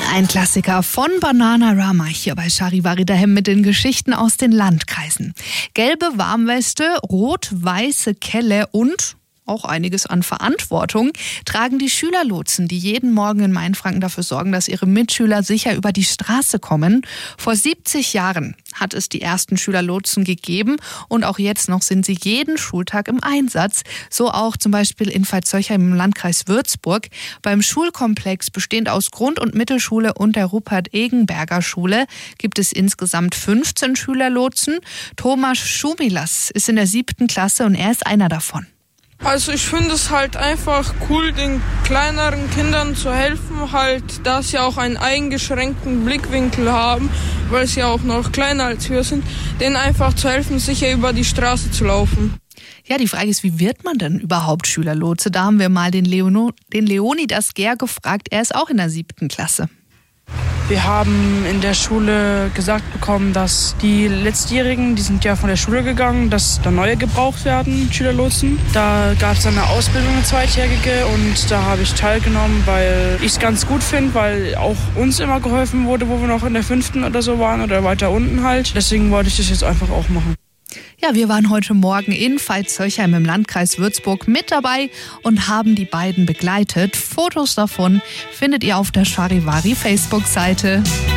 Ein Klassiker von Bananarama hier bei Charivari daheim mit den Geschichten aus den Landkreisen. Gelbe Warmweste, rot-weiße Kelle und auch einiges an Verantwortung tragen die Schülerlotsen, die jeden Morgen in Mainfranken dafür sorgen, dass ihre Mitschüler sicher über die Straße kommen. Vor 70 Jahren hat es die ersten Schülerlotsen gegeben und auch jetzt noch sind sie jeden Schultag im Einsatz. So auch zum Beispiel in Veitshöchheim im Landkreis Würzburg. Beim Schulkomplex, bestehend aus Grund- und Mittelschule und der Rupert-Egenberger-Schule, gibt es insgesamt 15 Schülerlotsen. Thomas Schumilas ist in der 7. Klasse und er ist einer davon. Also ich finde es halt einfach cool, den kleineren Kindern zu helfen, halt, dass sie auch einen eingeschränkten Blickwinkel haben, weil sie auch noch kleiner als wir sind, denen einfach zu helfen, sicher über die Straße zu laufen. Ja, die Frage ist, wie wird man denn überhaupt Schülerlotse? Da haben wir mal den Leonidas Ger gefragt, er ist auch in der 7. Klasse. Wir haben in der Schule gesagt bekommen, dass die Letztjährigen, die sind ja von der Schule gegangen, dass da neue gebraucht werden, Schülerlotsen. Da gab es eine Ausbildung, eine zweijährige, und da habe ich teilgenommen, weil ich es ganz gut finde, weil auch uns immer geholfen wurde, wo wir noch in der 5. oder so waren oder weiter unten halt. Deswegen wollte ich das jetzt einfach auch machen. Ja, wir waren heute Morgen in Veitshöchheim im Landkreis Würzburg mit dabei und haben die beiden begleitet. Fotos davon findet ihr auf der Charivari Facebook-Seite.